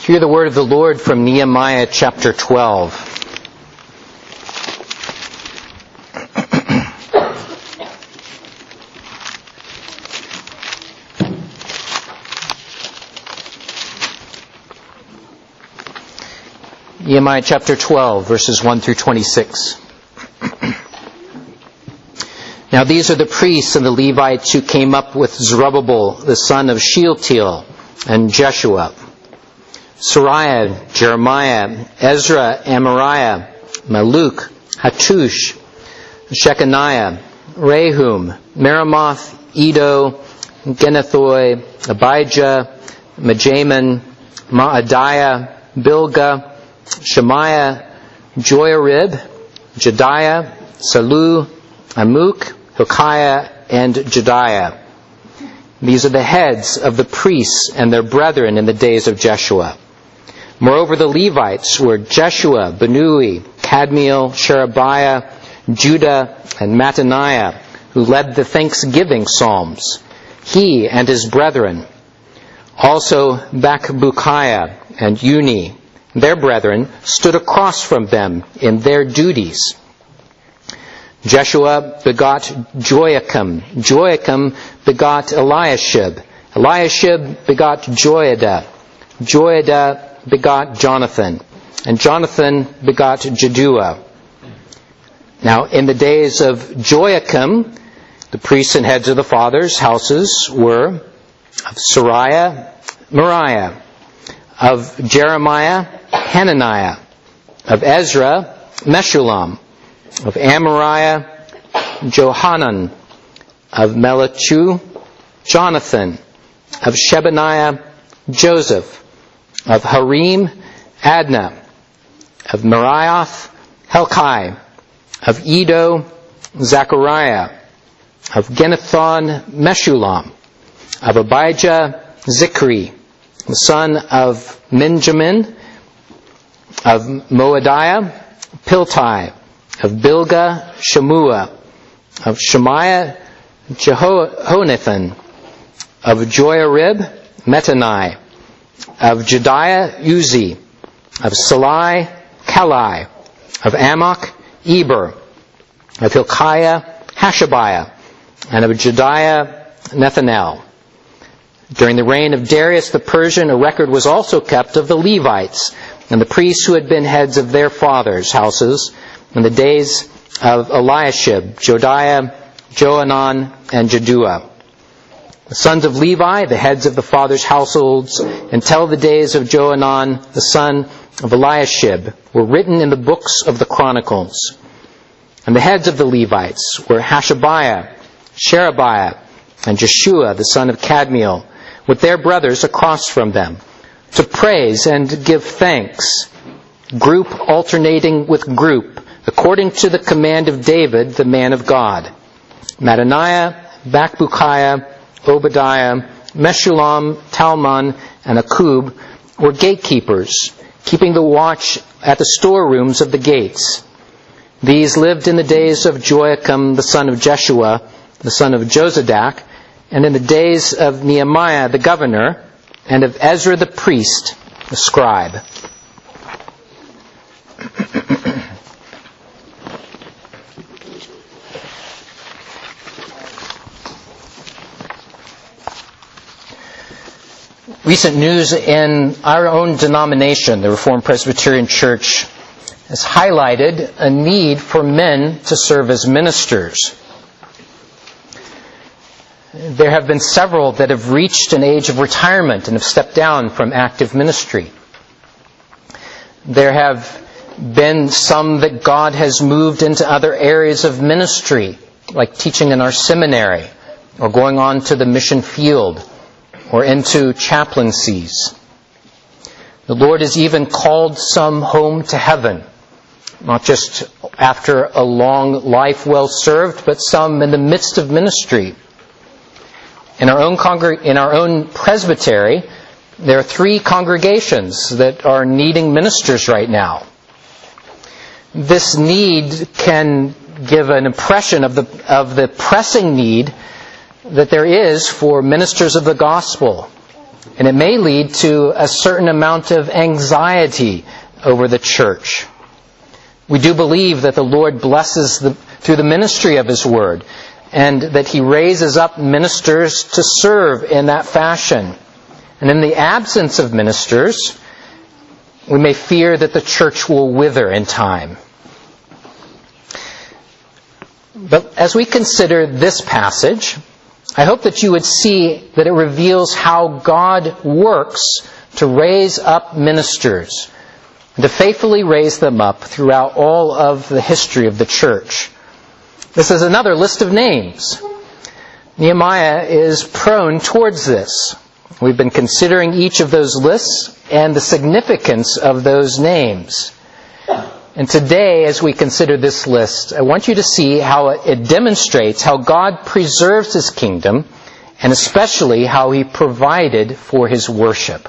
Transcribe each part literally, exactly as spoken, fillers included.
Hear the word of the Lord from Nehemiah chapter twelve. Nehemiah chapter twelve, verses one through twenty-six. Now these are the priests and the Levites who came up with Zerubbabel, the son of Shealtiel, and Jeshua, Sariah, Jeremiah, Ezra, Amariah, Maluk, Hattush, Shechaniah, Rehum, Meremoth, Edo, Genethoi, Abijah, Majamin, Maadiah, Bilgah, Shemaiah, Joiarib, Jediah, Salu, Amuk, Hilkiah, and Jediah. These are the heads of the priests and their brethren in the days of Jeshua. Moreover, the Levites were Jeshua, Benui, Kadmiel, Sherebiah, Judah, and Mattaniah, who led the thanksgiving psalms, he and his brethren. Also Bakbukiah and Uni, their brethren, stood across from them in their duties. Jeshua begot Joachim. Joachim begot Eliashib. Eliashib begot Joiada. Joiada begot Jonathan. And Jonathan begot Jaddua. Now, in the days of Joachim, the priests and heads of the fathers' houses were of Sariah, Moriah, of Jeremiah, Hananiah, of Ezra, Meshullam, of Amariah, Johanan, of Melichu, Jonathan, of Shebaniah, Joseph, of Harim, Adnah, of Merioth, Helkai, of Edo, Zechariah, of Genethon, Meshullam, of Abijah, Zikri, the son of Minjamin, of Moadiah, Piltai, of Bilgah, Shemua, of Shemaiah, Jehonathan, of Joiarib, Metanai, of Jediah, Uzi, of Salai, Kalai, of Amok, Eber, of Hilkiah, Hashabiah, and of Jediah, Nethanel. During the reign of Darius the Persian, a record was also kept of the Levites and the priests who had been heads of their fathers' houses in the days of Eliashib, Jodiah, Johanan, and Jaddua. The sons of Levi, the heads of the fathers' households, until the days of Johanan, the son of Eliashib, were written in the books of the Chronicles. And the heads of the Levites were Hashabiah, Sherebiah, and Jeshua, the son of Kadmiel, with their brothers across from them, to praise and give thanks, group alternating with group, according to the command of David, the man of God. Mattaniah, Bakbukiah, Obadiah, Meshullam, Talmon, and Akub were gatekeepers, keeping the watch at the storerooms of the gates. These lived in the days of Joachim, the son of Jeshua, the son of Josadak, and in the days of Nehemiah the governor, and of Ezra the priest, the scribe. Recent news in our own denomination, the Reformed Presbyterian Church, has highlighted a need for men to serve as ministers. There have been several that have reached an age of retirement and have stepped down from active ministry. There have been some that God has moved into other areas of ministry, like teaching in our seminary, or going on to the mission field, or into chaplaincies. The Lord has even called some home to heaven, not just after a long life well served, but some in the midst of ministry. In our own congreg- in our own presbytery, there are three congregations that are needing ministers right now. This need can give an impression of the of the pressing need that there is for ministers of the gospel And it may lead to a certain amount of anxiety over the church. We do believe that the Lord blesses the, through the ministry of His Word, and that He raises up ministers to serve in that fashion. And in the absence of ministers, we may fear that the church will wither in time. But as we consider this passage, I hope that you would see that it reveals how God works to raise up ministers, and to faithfully raise them up throughout all of the history of the church. This is another list of names. Nehemiah is prone towards this. We've been considering each of those lists and the significance of those names. And today, as we consider this list, I want you to see how it demonstrates how God preserves His kingdom, and especially how He provided for His worship.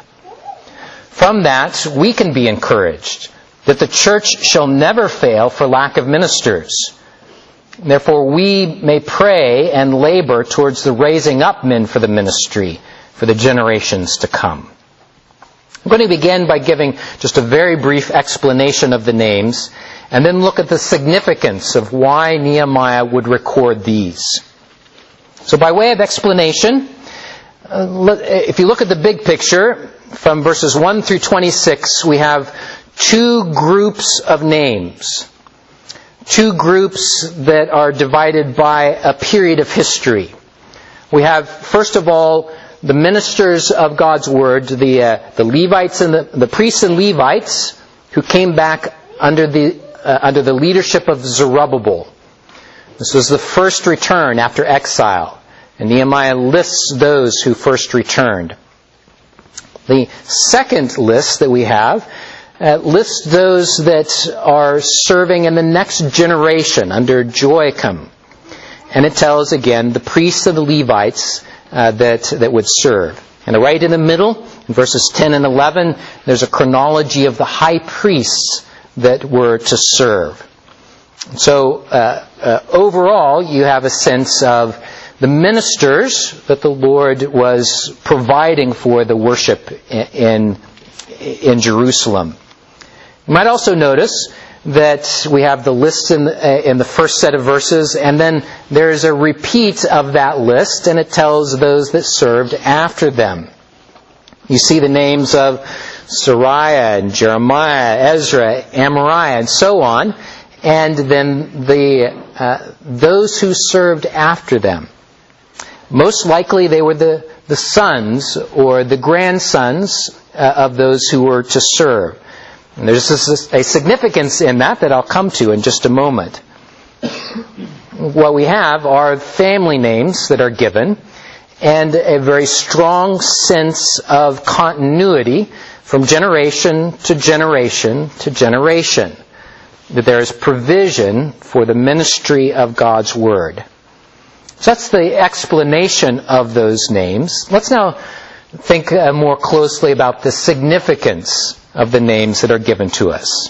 From that, we can be encouraged that the church shall never fail for lack of ministers. Therefore, we may pray and labor towards the raising up men for the ministry for the generations to come. I'm going to begin by giving just a very brief explanation of the names, and then look at the significance of why Nehemiah would record these. So by way of explanation, uh, if you look at the big picture, from verses one through twenty-six, we have two groups of names. Two groups that are divided by a period of history. We have, first of all, the ministers of God's Word, the uh, the Levites and the, the priests and Levites, who came back under the uh, under the leadership of Zerubbabel. This was the first return after exile, and Nehemiah lists those who first returned. The second list that we have uh, lists those that are serving in the next generation under Joachim, and it tells again the priests and the Levites Uh, that that would serve. And right in the middle, in verses ten and eleven, there's a chronology of the high priests that were to serve. So uh, uh, overall, you have a sense of the ministers that the Lord was providing for the worship in in Jerusalem. You might also notice that we have the list in the, uh, in the first set of verses, and then there's a repeat of that list, and it tells those that served after them. You see the names of Sariah and Jeremiah, Ezra, Amariah, and so on, and then the uh, those who served after them. Most likely they were the, the sons or the grandsons uh, of those who were to serve. And there's a significance in that that I'll come to in just a moment. What we have are family names that are given, and a very strong sense of continuity from generation to generation to generation. That there is provision for the ministry of God's Word. So that's the explanation of those names. Let's now think uh, more closely about the significance of the names that are given to us.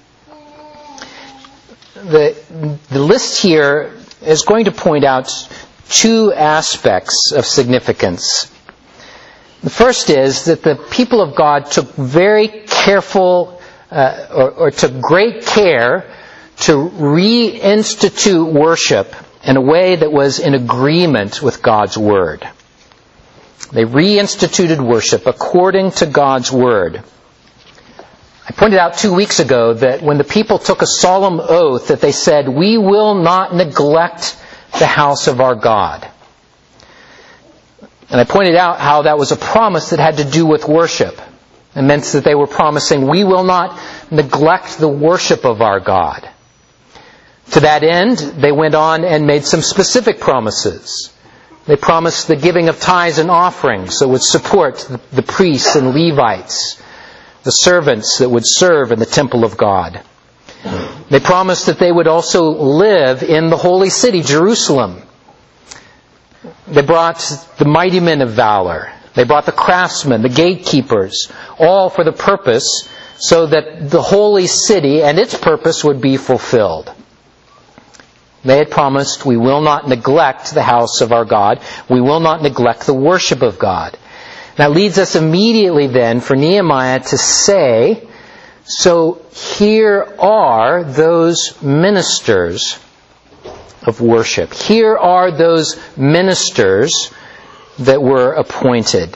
The, the list here is going to point out two aspects of significance. The first is that the people of God took very careful, uh, or, or took great care to reinstitute worship in a way that was in agreement with God's Word. They reinstituted worship according to God's Word. I pointed out two weeks ago that when the people took a solemn oath that they said, "We will not neglect the house of our God." And I pointed out how that was a promise that had to do with worship. It meant that they were promising, we will not neglect the worship of our God. To that end, they went on and made some specific promises. They promised the giving of tithes and offerings that would support the priests and Levites, the servants that would serve in the temple of God. They promised that they would also live in the holy city, Jerusalem. They brought the mighty men of valor. They brought the craftsmen, the gatekeepers, all for the purpose so that the holy city and its purpose would be fulfilled. They had promised, we will not neglect the house of our God. We will not neglect the worship of God. That leads us immediately then for Nehemiah to say, so here are those ministers of worship. Here are those ministers that were appointed.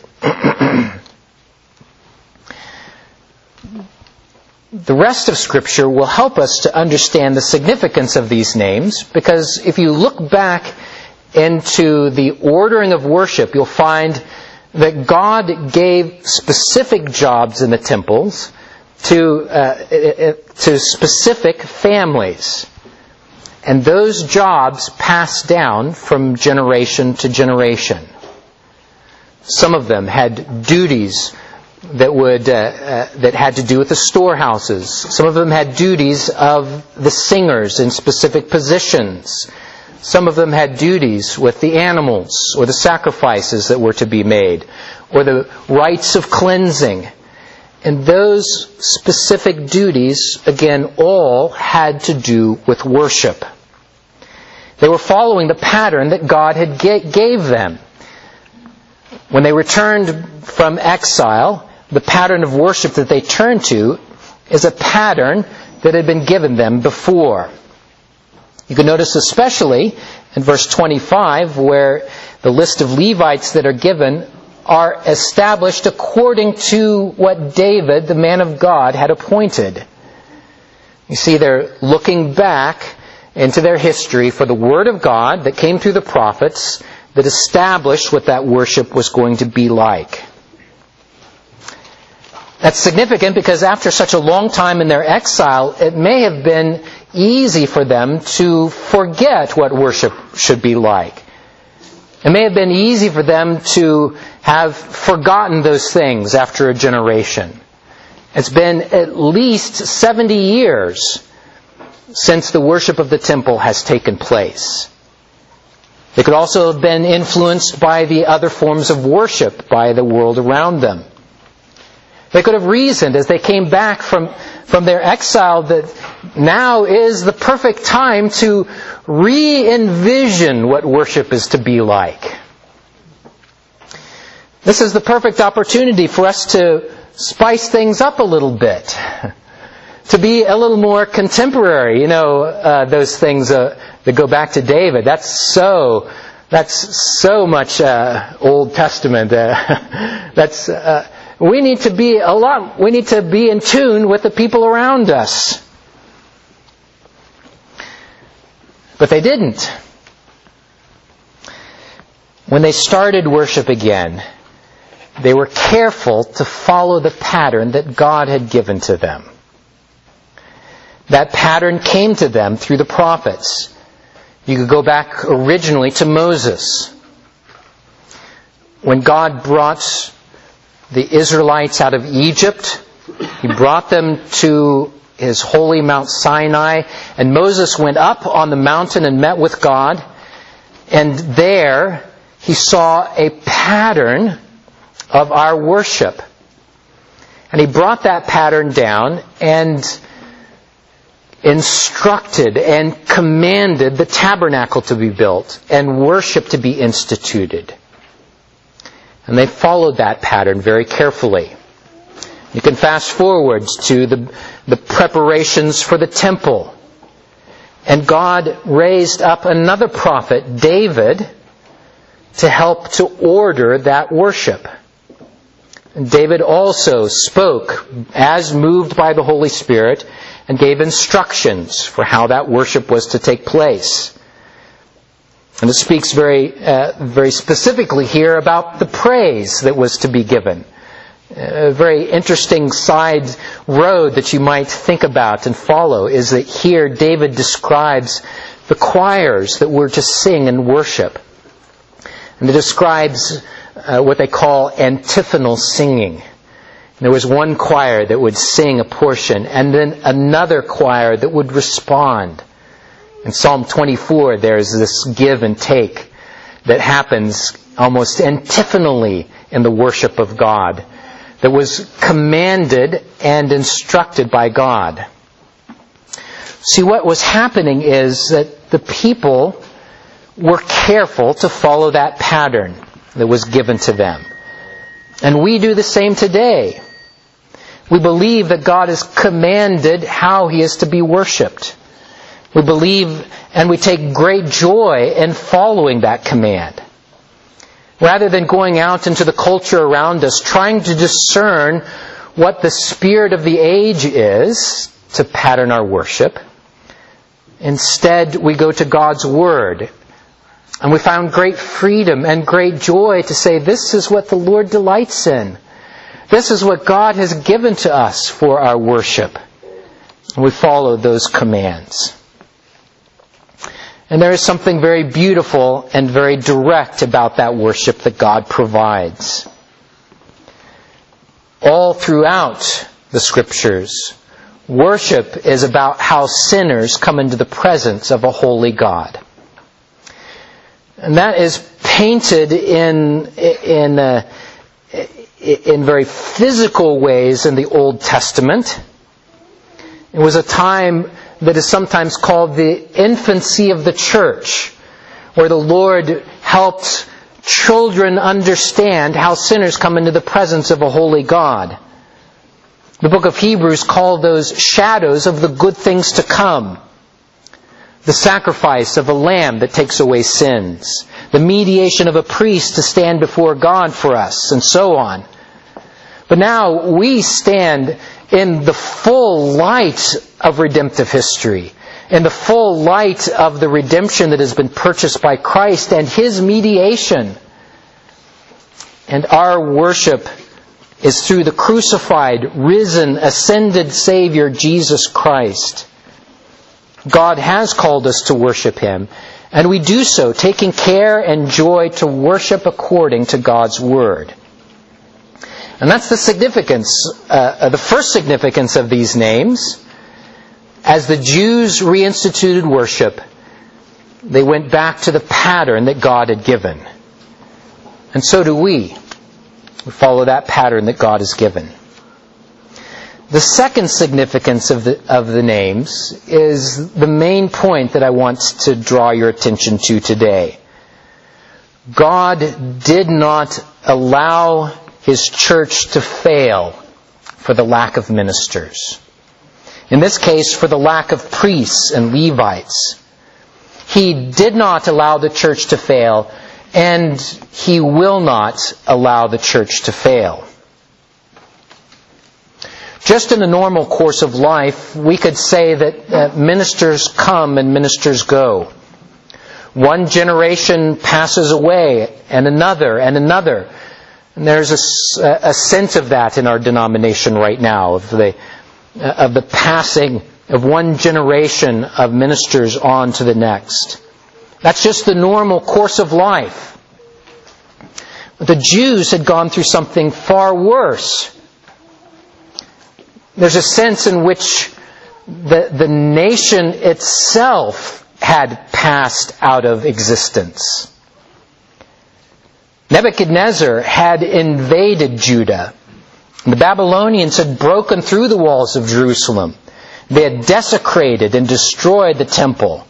The rest of Scripture will help us to understand the significance of these names, because if you look back into the ordering of worship, you'll find that God gave specific jobs in the temples to uh, to specific families. And those jobs passed down from generation to generation. Some of them had duties that would uh, uh, that had to do with the storehouses. Some of them had duties of the singers in specific positions. Some of them had duties with the animals or the sacrifices that were to be made, or the rites of cleansing. And those specific duties, again, all had to do with worship. They were following the pattern that God had gave them. When they returned from exile, the pattern of worship that they turned to is a pattern that had been given them before. You can notice especially in verse twenty-five, where the list of Levites that are given are established according to what David, the man of God, had appointed. You see, they're looking back into their history for the Word of God that came through the prophets that established what that worship was going to be like. That's significant because after such a long time in their exile, it may have been easy for them to forget what worship should be like. It may have been easy for them to have forgotten those things after a generation. It's been at least seventy years since the worship of the temple has taken place. They could also have been influenced by the other forms of worship by the world around them. They could have reasoned as they came back from, from their exile that now is the perfect time to re-envision what worship is to be like. This is the perfect opportunity for us to spice things up a little bit. To be a little more contemporary. You know, uh, those things uh, that go back to David. That's so, that's so much uh, Old Testament. Uh, that's... Uh, We need to be a lot, we need to be in tune with the people around us. But they didn't. When they started worship again, they were careful to follow the pattern that God had given to them. That pattern came to them through the prophets. You could go back originally to Moses. When God brought the Israelites out of Egypt, He brought them to His holy Mount Sinai, and Moses went up on the mountain and met with God, and there he saw a pattern of our worship. And he brought that pattern down and instructed and commanded the tabernacle to be built and worship to be instituted. And they followed that pattern very carefully. You can fast forward to the, the preparations for the temple. And God raised up another prophet, David, to help to order that worship. And David also spoke as moved by the Holy Spirit and gave instructions for how that worship was to take place. And it speaks very, uh, very specifically here about the praise that was to be given. A very interesting side road that you might think about and follow is that here David describes the choirs that were to sing and worship. And it describes uh, what they call antiphonal singing. And there was one choir that would sing a portion, and then another choir that would respond. In Psalm twenty-four, there's this give and take that happens almost antiphonally in the worship of God, that was commanded and instructed by God. See, what was happening is that the people were careful to follow that pattern that was given to them. And we do the same today. We believe that God has commanded how He is to be worshipped. We believe and we take great joy in following that command. Rather than going out into the culture around us, trying to discern what the spirit of the age is to pattern our worship, instead we go to God's Word. And we found great freedom and great joy to say, this is what the Lord delights in. This is what God has given to us for our worship. And we follow those commands. And there is something very beautiful and very direct about that worship that God provides. All throughout the Scriptures, worship is about how sinners come into the presence of a holy God. And that is painted in in uh, in very physical ways in the Old Testament. It was a time that is sometimes called the infancy of the church, where the Lord helped children understand how sinners come into the presence of a holy God. The book of Hebrews called those shadows of the good things to come. The sacrifice of a lamb that takes away sins. The mediation of a priest to stand before God for us, and so on. But now we stand in the full light of redemptive history, in the full light of the redemption that has been purchased by Christ and His mediation. And our worship is through the crucified, risen, ascended Savior, Jesus Christ. God has called us to worship Him, and we do so taking care and joy to worship according to God's Word. And that's the significance, uh, the first significance of these names. As the Jews reinstituted worship, they went back to the pattern that God had given. And so do we. We follow that pattern that God has given. The second significance of the of the names is the main point that I want to draw your attention to today. God did not allow His church to fail for the lack of ministers. In this case, for the lack of priests and Levites. He did not allow the church to fail, and He will not allow the church to fail. Just in the normal course of life, we could say that uh, ministers come and ministers go. One generation passes away, and another, and another. And there's a, a sense of that in our denomination right now, of the, uh, of the passing of one generation of ministers on to the next. That's just the normal course of life. But the Jews had gone through something far worse. There's a sense in which the, the nation itself had passed out of existence. Nebuchadnezzar had invaded Judah. The Babylonians had broken through the walls of Jerusalem. They had desecrated and destroyed the temple.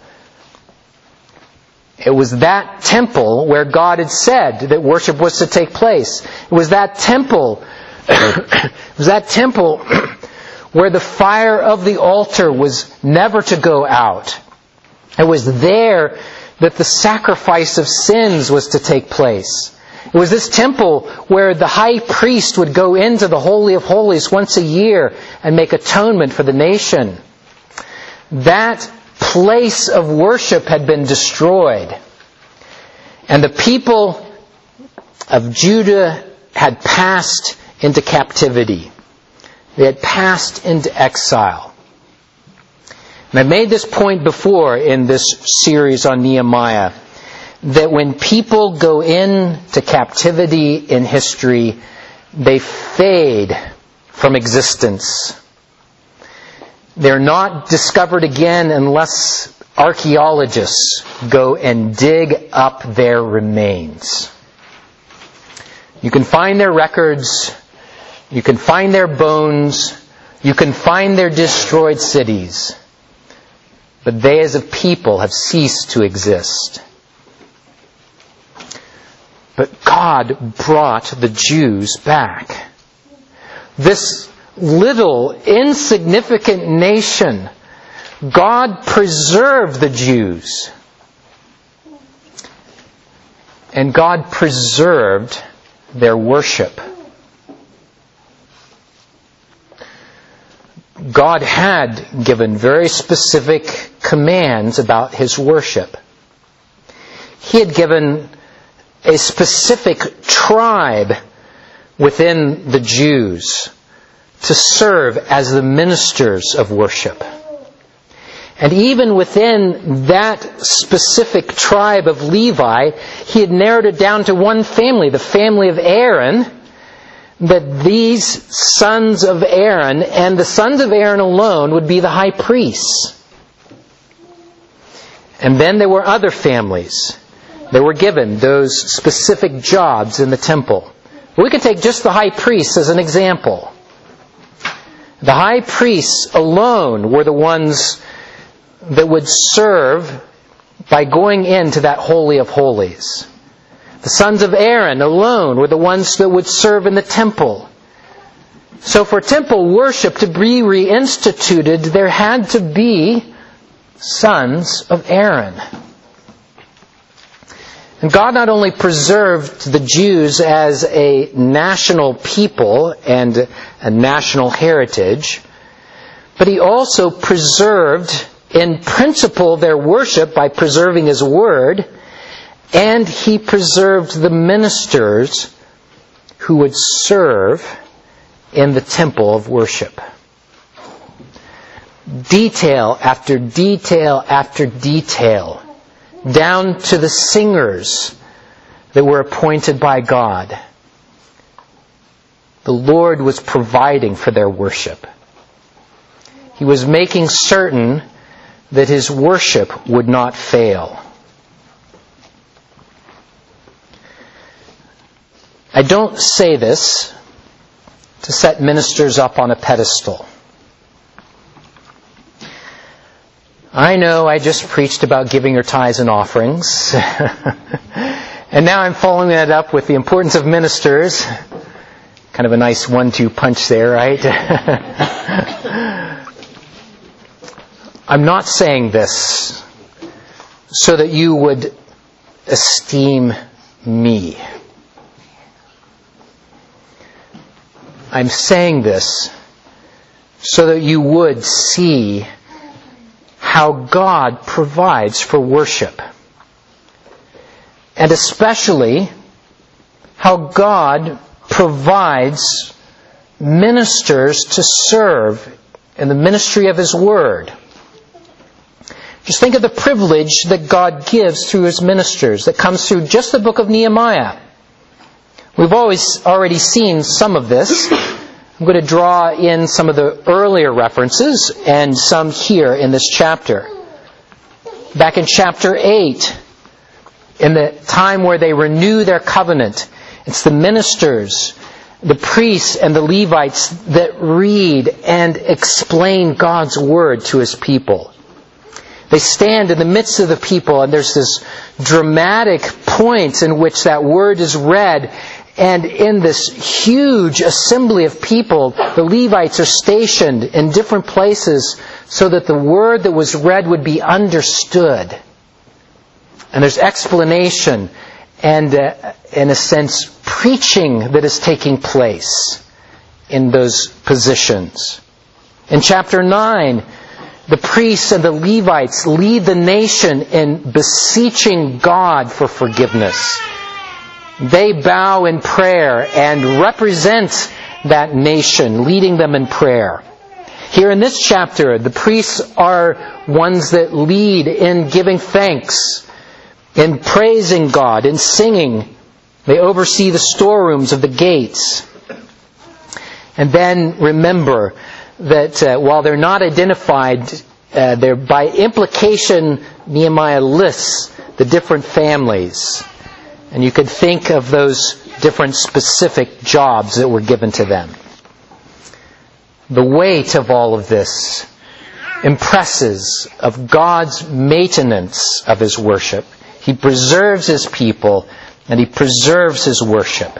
It was that temple where God had said that worship was to take place. It was that temple, it was that temple where the fire of the altar was never to go out. It was there that the sacrifice of sins was to take place. It was this temple where the high priest would go into the Holy of Holies once a year and make atonement for the nation. That place of worship had been destroyed. And the people of Judah had passed into captivity. They had passed into exile. And I made this point before in this series on Nehemiah, that when people go into captivity in history, they fade from existence. They're not discovered again unless archaeologists go and dig up their remains. You can find their records, you can find their bones, you can find their destroyed cities, but they as a people have ceased to exist. But God brought the Jews back. This little, insignificant nation, God preserved the Jews. And God preserved their worship. God had given very specific commands about His worship. He had given a specific tribe within the Jews to serve as the ministers of worship. And even within that specific tribe of Levi, He had narrowed it down to one family, the family of Aaron, that these sons of Aaron and the sons of Aaron alone would be the high priests. And then there were other families that were given those specific jobs in the temple. We could take just the high priests as an example. The high priests alone were the ones that would serve by going into that Holy of Holies. The sons of Aaron alone were the ones that would serve in the temple. So for temple worship to be reinstituted, there had to be sons of Aaron. And God not only preserved the Jews as a national people and a national heritage, but He also preserved in principle their worship by preserving His Word, and He preserved the ministers who would serve in the temple of worship. Detail after detail after detail, down to the singers that were appointed by God. The Lord was providing for their worship. He was making certain that His worship would not fail. I don't say this to set ministers up on a pedestal. I know I just preached about giving your tithes and offerings. And now I'm following that up with the importance of ministers. Kind of a nice one two punch there, right? I'm not saying this so that you would esteem me. I'm saying this so that you would see how God provides for worship. And especially how God provides ministers to serve in the ministry of His Word. Just think of the privilege that God gives through His ministers that comes through just the book of Nehemiah. We've always already seen some of this. I'm going to draw in some of the earlier references and some here in this chapter. Back in chapter eight, in the time where they renew their covenant, it's the ministers, the priests and the Levites that read and explain God's Word to His people. They stand in the midst of the people, and there's this dramatic point in which that Word is read. And in this huge assembly of people, the Levites are stationed in different places so that the Word that was read would be understood. And there's explanation and, uh, in a sense, preaching that is taking place in those positions. In chapter nine, the priests and the Levites lead the nation in beseeching God for forgiveness. They bow in prayer and represent that nation, leading them in prayer. Here in this chapter, the priests are ones that lead in giving thanks, in praising God, in singing. They oversee the storerooms of the gates. And then remember that uh, while they're not identified, uh, they're by implication, Nehemiah lists the different families. And you could think of those different specific jobs that were given to them. The weight of all of this impresses of God's maintenance of His worship. He preserves His people and He preserves His worship.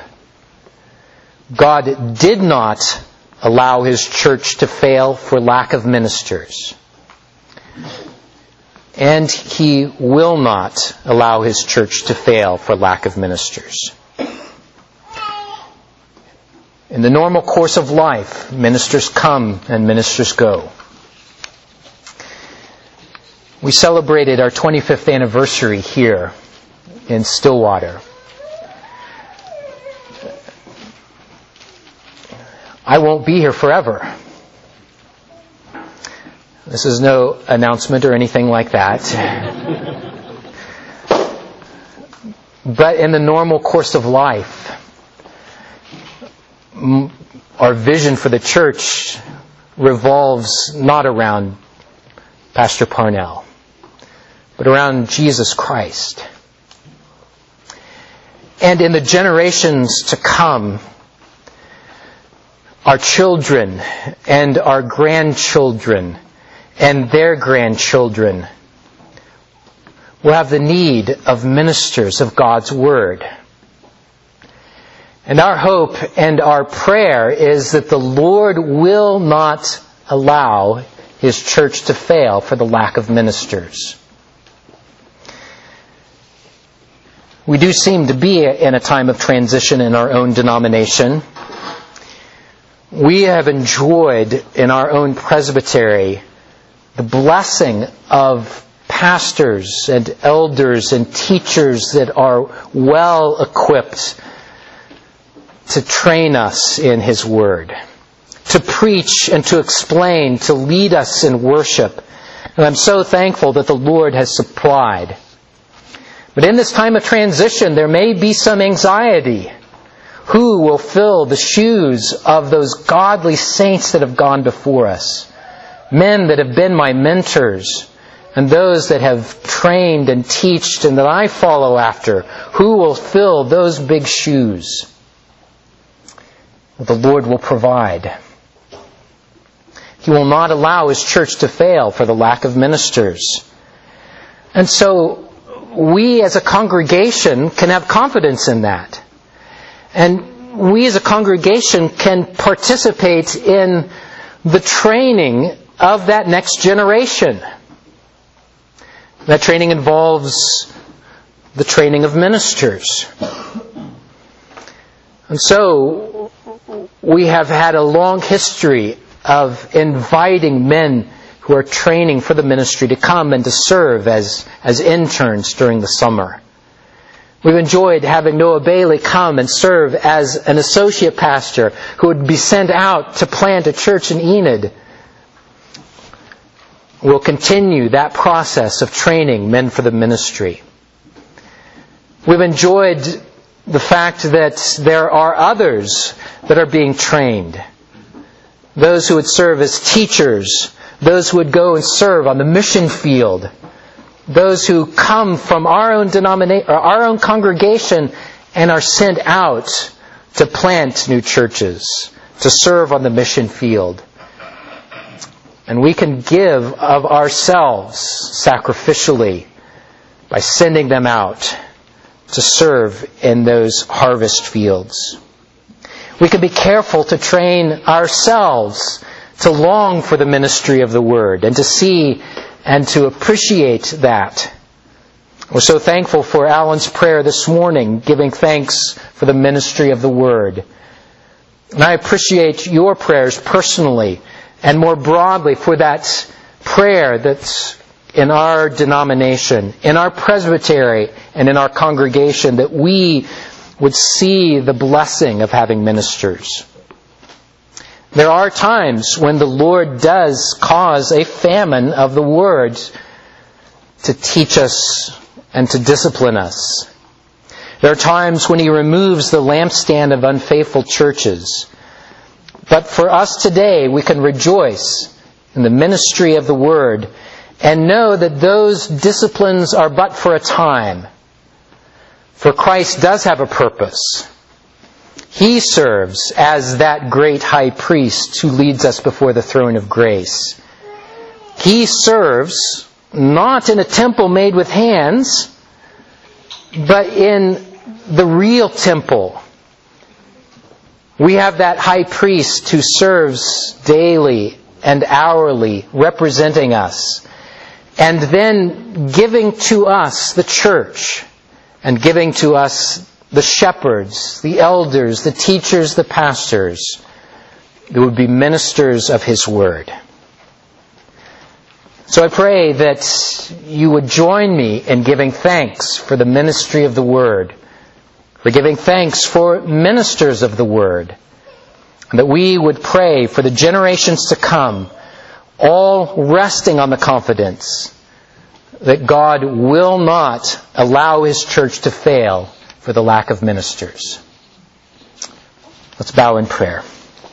God did not allow His church to fail for lack of ministers. And He will not allow His church to fail for lack of ministers. In the normal course of life, ministers come and ministers go. We celebrated our twenty-fifth anniversary here in Stillwater. I won't be here forever. This is no announcement or anything like that. But in the normal course of life, our vision for the church revolves not around Pastor Parnell, but around Jesus Christ. And in the generations to come, our children and our grandchildren and their grandchildren will have the need of ministers of God's Word. And our hope and our prayer is that the Lord will not allow His church to fail for the lack of ministers. We do seem to be in a time of transition in our own denomination. We have enjoyed in our own presbytery the blessing of pastors and elders and teachers that are well equipped to train us in His Word, to preach and to explain, to lead us in worship. And I'm so thankful that the Lord has supplied. But in this time of transition, there may be some anxiety. Who will fill the shoes of those godly saints that have gone before us? Men that have been my mentors, and those that have trained and taught and that I follow after. Who will fill those big shoes? The Lord will provide. He will not allow His church to fail for the lack of ministers. And so we as a congregation can have confidence in that. And we as a congregation can participate in the training of that next generation. That training involves the training of ministers. And so we have had a long history of inviting men who are training for the ministry to come and to serve as, as interns during the summer. We've enjoyed having Noah Bailey come and serve as an associate pastor who would be sent out to plant a church in Enid. We'll continue that process of training men for the ministry. We've enjoyed the fact that there are others that are being trained. Those who would serve as teachers, those who would go and serve on the mission field, those who come from our own denomination, or our own congregation, and are sent out to plant new churches, to serve on the mission field. And we can give of ourselves sacrificially by sending them out to serve in those harvest fields. We can be careful to train ourselves to long for the ministry of the Word and to see and to appreciate that. We're so thankful for Alan's prayer this morning, giving thanks for the ministry of the Word. And I appreciate your prayers personally and more broadly for that prayer that's in our denomination, in our presbytery, and in our congregation, that we would see the blessing of having ministers. There are times when the Lord does cause a famine of the Word to teach us and to discipline us. There are times when He removes the lampstand of unfaithful churches. But for us today, we can rejoice in the ministry of the Word and know that those disciplines are but for a time. For Christ does have a purpose. He serves as that great high priest who leads us before the throne of grace. He serves not in a temple made with hands, but in the real temple. We have that high priest who serves daily and hourly, representing us, and then giving to us the church, and giving to us the shepherds, the elders, the teachers, the pastors, who would be ministers of His Word. So I pray that you would join me in giving thanks for the ministry of the Word, for giving thanks for ministers of the Word, and that we would pray for the generations to come, all resting on the confidence that God will not allow His church to fail for the lack of ministers. Let's bow in prayer.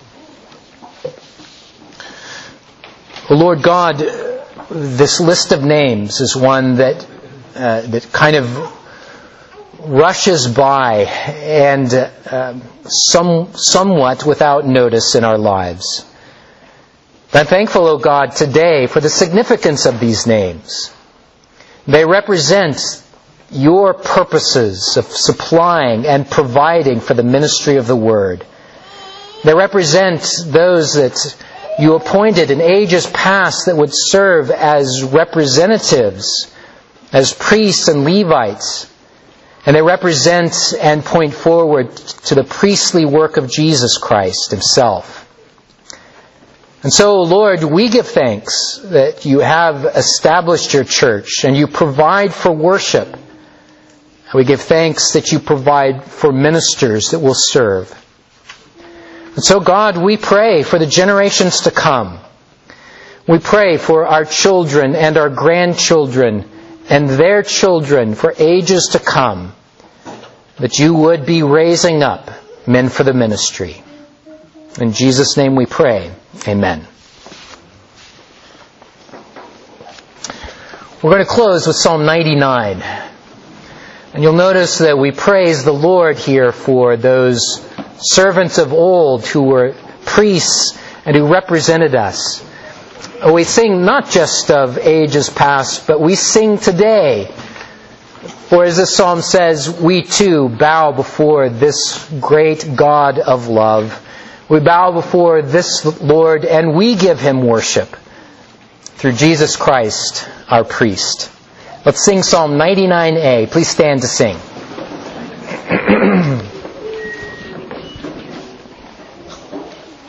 O Lord God, this list of names is one that uh, that kind of rushes by and uh, some somewhat without notice in our lives. But I'm thankful, O God, today for the significance of these names. They represent your purposes of supplying and providing for the ministry of the Word. They represent those that you appointed in ages past that would serve as representatives, as priests and Levites. And they represent and point forward to the priestly work of Jesus Christ Himself. And so, Lord, we give thanks that you have established your church and you provide for worship. We give thanks that you provide for ministers that will serve. And so, God, we pray for the generations to come. We pray for our children and our grandchildren and their children for ages to come, that you would be raising up men for the ministry. In Jesus' name we pray. Amen. We're going to close with Psalm ninety-nine. And you'll notice that we praise the Lord here for those servants of old who were priests and who represented us. We sing not just of ages past, but we sing today. For as this psalm says, we too bow before this great God of love. We bow before this Lord and we give Him worship through Jesus Christ, our priest. Let's sing Psalm ninety-nine A. Please stand to sing.